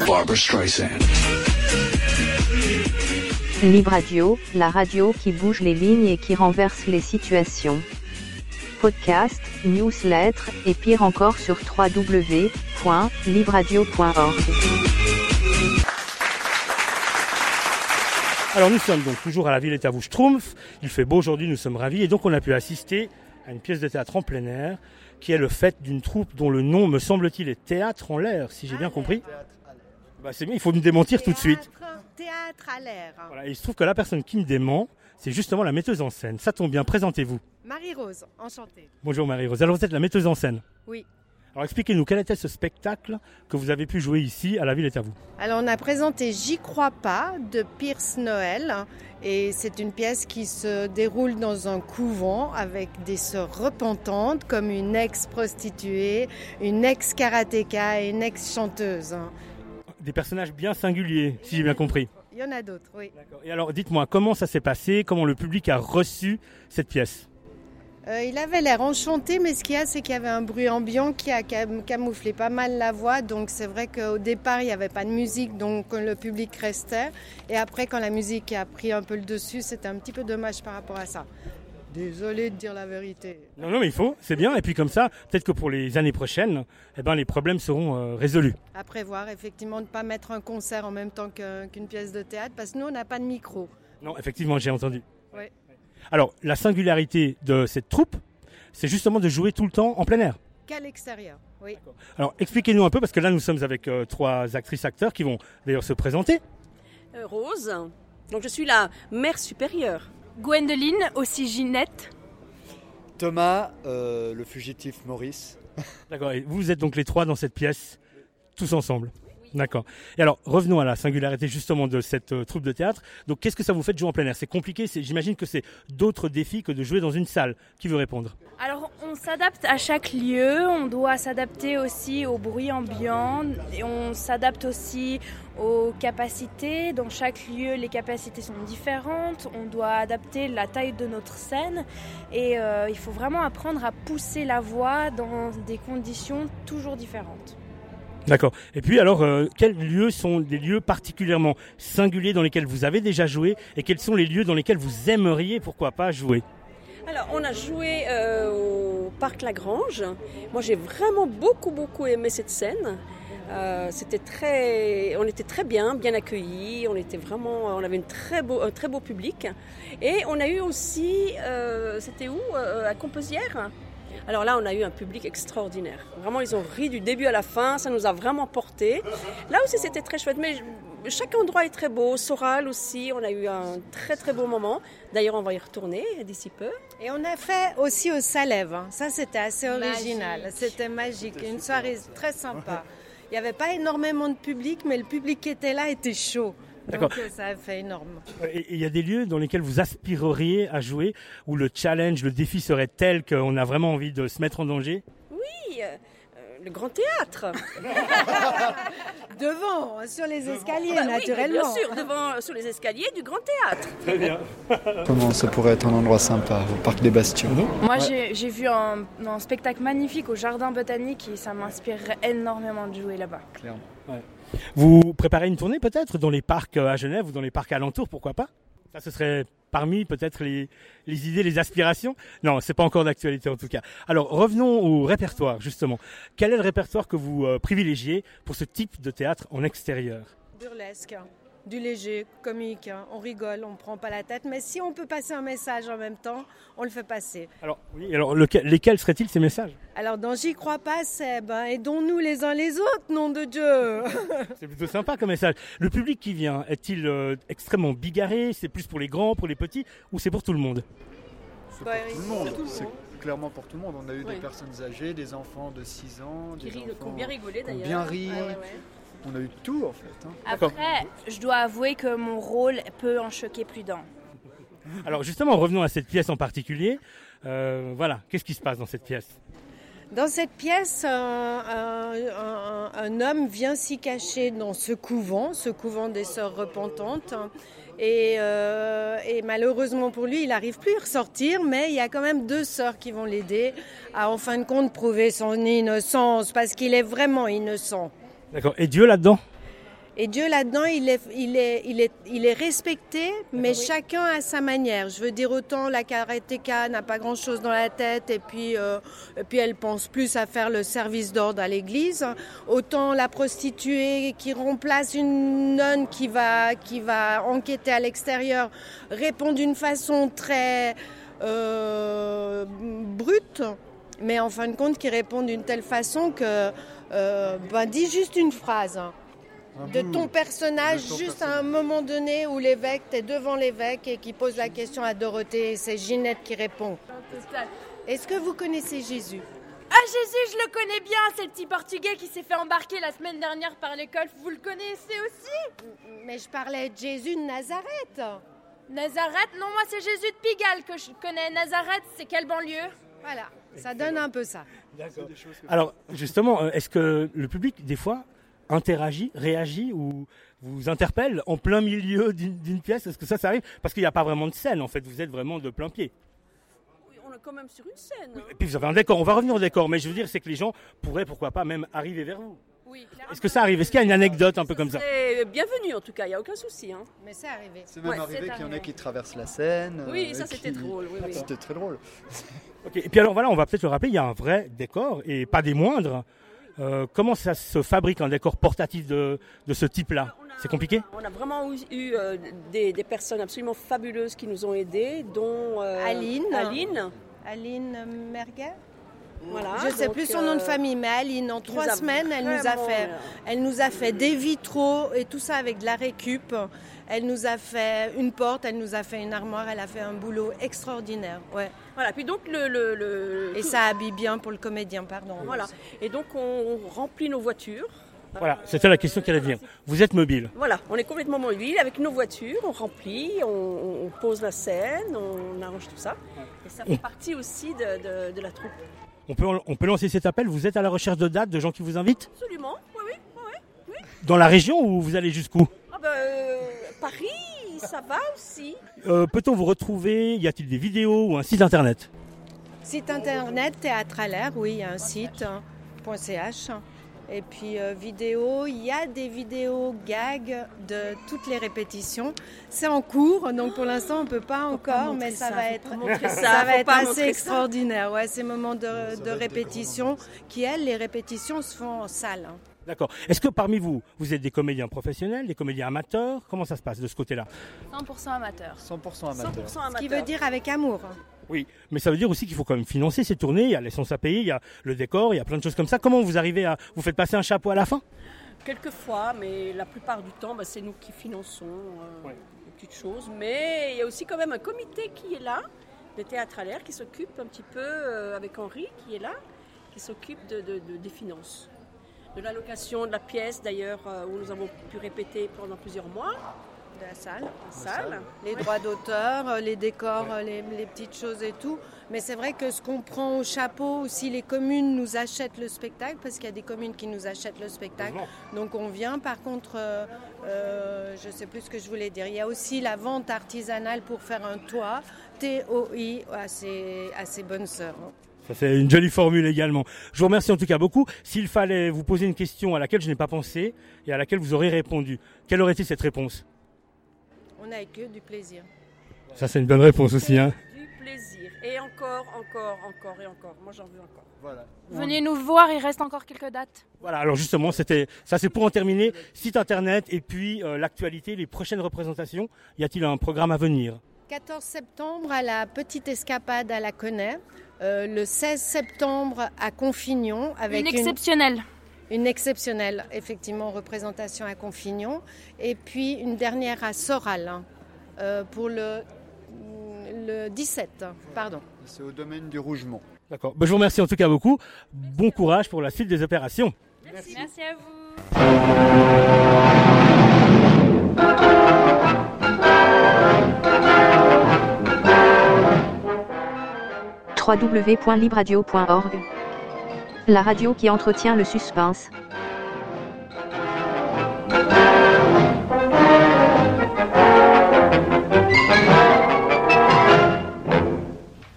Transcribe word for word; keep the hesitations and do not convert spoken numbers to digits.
Barbra Streisand. Libre Radio, la radio qui bouge les lignes et qui renverse les situations. Podcast, newsletter, et pire encore sur w w w point libre radio point org. Alors nous sommes donc toujours à la Villetta vous Schtroumpf. Il fait beau aujourd'hui, nous sommes ravis. Et donc on a pu assister à une pièce de théâtre en plein air, qui est le fait d'une troupe dont le nom, me semble-t-il, est Théâtre en l'air, si j'ai bien compris. Bah, c'est bien, il faut me démentir Théâtre, tout de suite. Théâtre à l'air. Voilà, et il se trouve que la personne qui me dément, c'est justement la metteuse en scène. Ça tombe bien, présentez-vous. Marie-Rose, enchantée. Bonjour Marie-Rose. Alors vous êtes la metteuse en scène. Oui. Alors expliquez-nous, quel était ce spectacle que vous avez pu jouer ici à la Villetta vous? Alors on a présenté J'y crois pas de Pierce Noël et c'est une pièce qui se déroule dans un couvent avec des sœurs repentantes comme une ex-prostituée, une ex-karatéka et une ex-chanteuse. Des personnages bien singuliers, si j'ai bien compris. Il y en a d'autres, oui. D'accord. Et alors dites-moi, comment ça s'est passé? Comment le public a reçu cette pièce? Euh, il avait l'air enchanté, mais ce qu'il y a, c'est qu'il y avait un bruit ambiant qui a cam- camouflé pas mal la voix. Donc c'est vrai qu'au départ, il n'y avait pas de musique, donc le public restait. Et après, quand la musique a pris un peu le dessus, c'était un petit peu dommage par rapport à ça. Désolé de dire la vérité. Non, non, mais il faut, c'est bien. Et puis comme ça, peut-être que pour les années prochaines, eh ben, les problèmes seront euh, résolus. À prévoir, effectivement, de ne pas mettre un concert en même temps que, qu'une pièce de théâtre, parce que nous, on n'a pas de micro. Non, effectivement, j'ai entendu. Oui. Alors, la singularité de cette troupe, c'est justement de jouer tout le temps en plein air. Qu'à l'extérieur, oui. Alors, expliquez-nous un peu, parce que là, nous sommes avec euh, trois actrices-acteurs qui vont d'ailleurs se présenter. Euh, Rose, donc je suis la mère supérieure. Gwendoline, aussi Ginette. Thomas, euh, le fugitif Maurice. D'accord, et vous êtes donc les trois dans cette pièce, tous ensemble. D'accord. Et alors, revenons à la singularité justement de cette euh, troupe de théâtre. Donc, qu'est-ce que ça vous fait de jouer en plein air? C'est compliqué, c'est, j'imagine que c'est d'autres défis que de jouer dans une salle. Qui veut répondre? Alors, on s'adapte à chaque lieu, on doit s'adapter aussi au bruit ambiant, et on s'adapte aussi aux capacités. Dans chaque lieu, les capacités sont différentes, on doit adapter la taille de notre scène, et euh, il faut vraiment apprendre à pousser la voix dans des conditions toujours différentes. D'accord. Et puis alors, euh, quels lieux sont des lieux particulièrement singuliers dans lesquels vous avez déjà joué et quels sont les lieux dans lesquels vous aimeriez, pourquoi pas, jouer? Alors, on a joué euh, au Parc Lagrange. Moi, j'ai vraiment beaucoup, beaucoup aimé cette scène. Euh, c'était très, on était très bien, bien accueillis. On était vraiment, on avait une très beau, un très beau public. Et on a eu aussi, euh, c'était où, euh, à Composières. Alors là, on a eu un public extraordinaire. Vraiment, ils ont ri du début à la fin. Ça nous a vraiment porté. Là aussi, c'était très chouette. Mais chaque endroit est très beau. Soral aussi, on a eu un très très beau moment. D'ailleurs, on va y retourner d'ici peu. Et on a fait aussi au Salève. Ça, c'était assez original. Magique. C'était magique. Une soirée très sympa. Il n'y avait pas énormément de public, mais le public qui était là était chaud. D'accord. Donc ça a fait énorme. Et il y a des lieux dans lesquels vous aspireriez à jouer, où le challenge, le défi serait tel qu'on a vraiment envie de se mettre en danger? Oui, euh, le Grand Théâtre. Devant, sur les escaliers, bah, naturellement. Oui, bien sûr, devant, sur les escaliers du Grand Théâtre. Très bien. Comment ça pourrait être un endroit sympa, au Parc des Bastions? Moi, Ouais. j'ai, j'ai vu un, un spectacle magnifique au Jardin Botanique et ça m'inspirerait énormément de jouer là-bas. Clairement. Ouais. Vous préparez une tournée peut-être dans les parcs à Genève ou dans les parcs alentours, pourquoi pas? Ça, ce serait parmi peut-être les, les idées, les aspirations? Non, c'est pas encore d'actualité en tout cas. Alors revenons au répertoire justement. Quel est le répertoire que vous euh, privilégiez pour ce type de théâtre en extérieur? Burlesque, du léger, comique, on rigole, on ne prend pas la tête. Mais si on peut passer un message en même temps, on le fait passer. Alors, oui, alors lequel, lesquels seraient-ils ces messages? Alors dans J'y crois pas, c'est ben, aidons-nous les uns les autres, nom de Dieu. C'est plutôt sympa comme message. Le public qui vient, est-il euh, extrêmement bigarré? C'est plus pour les grands, pour les petits, ou c'est pour tout le monde? C'est Bah, pour tout le monde. tout le C'est monde. clairement pour tout le monde. On a eu Oui. des personnes âgées, des enfants de six ans, Qui, des rit, qui enfants ont bien rigolé qui ont d'ailleurs. bien ri. Ouais, ouais, ouais. On a eu tout en fait. Hein. Après, je dois avouer que mon rôle peut en choquer plus d'un. Alors justement, revenons à cette pièce en particulier. Euh, voilà, qu'est-ce qui se passe dans cette pièce? Dans cette pièce, un, un- un- un homme vient s'y cacher dans ce couvent, ce couvent des Sœurs Repentantes. Et, euh, et malheureusement pour lui, il n'arrive plus à ressortir, mais il y a quand même deux sœurs qui vont l'aider à, en fin de compte, prouver son innocence, parce qu'il est vraiment innocent. D'accord. Et Dieu là-dedans? Et Dieu là-dedans, il est, il est, il est, il est respecté, mais oui. Chacun à sa manière. Je veux dire, autant la karatéka n'a pas grand-chose dans la tête et puis, euh, et puis elle pense plus à faire le service d'ordre à l'église. Autant la prostituée qui remplace une nonne qui va, qui va enquêter à l'extérieur répond d'une façon très euh, brute, mais en fin de compte qui répond d'une telle façon que euh, ben, dis juste une phrase. De ton personnage, de ton juste personnage. À un moment donné où l'évêque, tu es devant l'évêque et qui pose la question à Dorothée et c'est Ginette qui répond. Est-ce que vous connaissez Jésus ? Ah, Jésus, je le connais bien, c'est le petit portugais qui s'est fait embarquer la semaine dernière par l'école. Vous le connaissez aussi ? Mais je parlais de Jésus de Nazareth. Nazareth ? Non, moi c'est Jésus de Pigalle que je connais. Nazareth, c'est quelle banlieue ? Voilà, ça donne un peu ça. D'accord. Alors, justement, est-ce que le public, des fois, interagit, réagit ou vous interpelle en plein milieu d'une, d'une pièce? Est-ce que ça, ça arrive? Parce qu'il n'y a pas vraiment de scène, en fait. Vous êtes vraiment de plein pied. Oui, on est quand même sur une scène. Oui, et puis vous avez un décor. On va revenir au décor. Mais je veux dire, c'est que les gens pourraient, pourquoi pas, même arriver vers vous. Oui, est-ce que ça arrive? Est-ce qu'il y a une anecdote un peu comme ça? C'est bienvenu, en tout cas. Il n'y a aucun souci. Hein. Mais c'est arrivé. C'est même ouais, arrivé c'est qu'il y en arrivé. a qui traversent la scène. Oui, euh, ça, c'était qui... drôle. Oui, oui. C'était très drôle. Okay. Et puis alors, voilà, on va peut-être le rappeler, il y a un vrai décor, et pas des moindres. Euh, comment ça se fabrique un décor portatif de, de ce type-là? C'est compliqué? On a vraiment eu, eu euh, des, des personnes absolument fabuleuses qui nous ont aidés, dont euh, Aline. Aline. Aline Merguet. Voilà, je ne sais donc, plus son nom de famille, mais Aline, en trois semaines, elle nous, a fait, elle nous a fait des vitraux et tout ça avec de la récup. Elle nous a fait une porte, elle nous a fait une armoire, elle a fait un boulot extraordinaire. Ouais. Voilà, puis donc le, le, le... Et ça habille bien pour le comédien, pardon. Voilà, et donc on remplit nos voitures. Voilà, c'était la question qui allait venir. Vous êtes mobile? Voilà, on est complètement mobile avec nos voitures, on remplit, on, on pose la scène, on arrange tout ça. Et ça fait partie aussi de, de, de la troupe. On peut, on peut lancer cet appel. Vous êtes à la recherche de dates, de gens qui vous invitent? Absolument, oui, oui, oui, oui. Dans la région ou vous allez jusqu'où? Ah ben, euh, Paris, ça va aussi. Euh, peut-on vous retrouver? Y a-t-il des vidéos ou un site internet? Site internet, Théâtre à l'air, oui, il y a un site, .ch. Et puis euh, vidéo, il y a des vidéos gags de toutes les répétitions. C'est en cours, donc pour l'instant on ne peut pas faut encore, pas mais ça, ça va être, ça, ça va être assez ça. extraordinaire. Ouais, ces moments de, de répétition, qui elles, les répétitions se font en salle. Hein. D'accord. Est-ce que parmi vous, vous êtes des comédiens professionnels, des comédiens amateurs? Comment ça se passe de ce côté-là? cent pour cent amateur. cent pour cent amateur. cent pour cent amateur. Ce qui veut dire avec amour. Oui, mais ça veut dire aussi qu'il faut quand même financer ces tournées, il y a l'essence à payer, il y a le décor, il y a plein de choses comme ça. Comment vous arrivez à... Vous faites passer un chapeau à la fin? Quelquefois, mais la plupart du temps, bah, c'est nous qui finançons euh, ouais. des petites choses. Mais il y a aussi quand même un comité qui est là, de Théâtre à l'air, qui s'occupe un petit peu, euh, avec Henri, qui est là, qui s'occupe de, de, de, des finances. De l'allocation de la pièce, d'ailleurs, euh, où nous avons pu répéter pendant plusieurs mois. De la salle. La salle. Les droits d'auteur, les décors, les, les petites choses et tout. Mais c'est vrai que ce qu'on prend au chapeau, si les communes nous achètent le spectacle, parce qu'il y a des communes qui nous achètent le spectacle, donc on vient. Par contre, euh, euh, je ne sais plus ce que je voulais dire. Il y a aussi la vente artisanale pour faire un toit, T O I, assez, assez bonne sœur. Ça c'est une jolie formule également. Je vous remercie en tout cas beaucoup. S'il fallait vous poser une question à laquelle je n'ai pas pensé et à laquelle vous aurez répondu, quelle aurait été cette réponse? On n'a que du plaisir. Ça c'est une bonne réponse aussi. Hein. Du plaisir. Et encore, encore, encore et encore. Moi j'en veux encore. Voilà. Venez nous voir, il reste encore quelques dates. Voilà, alors justement, c'était ça c'est pour en terminer. Site internet et puis euh, l'actualité, les prochaines représentations. Y a-t-il un programme à venir? quatorze septembre à la Petite Escapade à la Connaît. Euh, le seize septembre à Confignon. Avec une exceptionnelle. Une, une exceptionnelle, effectivement, représentation à Confignon. Et puis une dernière à Soral, hein, euh, pour le, le dix-sept, pardon. C'est au domaine du Rougemont. D'accord. Ben, je vous remercie en tout cas beaucoup. Bon courage pour la suite des opérations. Merci, Merci à vous. w w w point libradio point org. La radio qui entretient le suspense.